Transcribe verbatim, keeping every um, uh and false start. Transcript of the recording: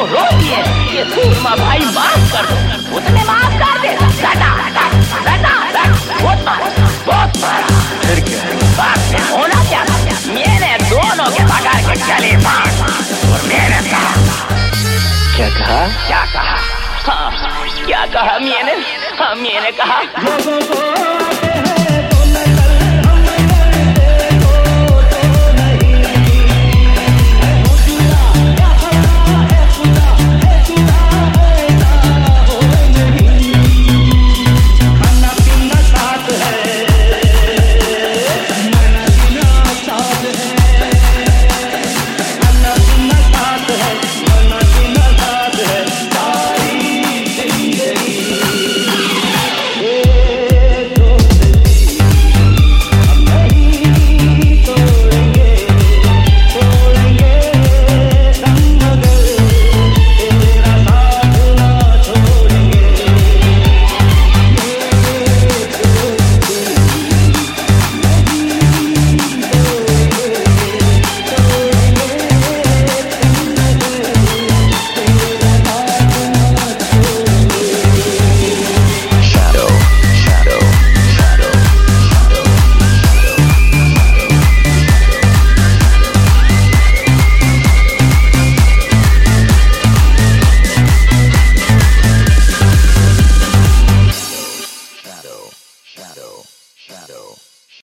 रो दिए। ये सूरमा भाई माफ कर दो, उसने माफ कर दे। रटा रटा रटा रटा बहुत मारा, बहुत मारा। फिर क्या? बात में होना क्या था? मैंने दोनों के पकड़ के गले मार और मैंने कहा। क्या कहा? क्या कहा? हाँ, क्या कहा मैंने? हाँ, मैंने कहा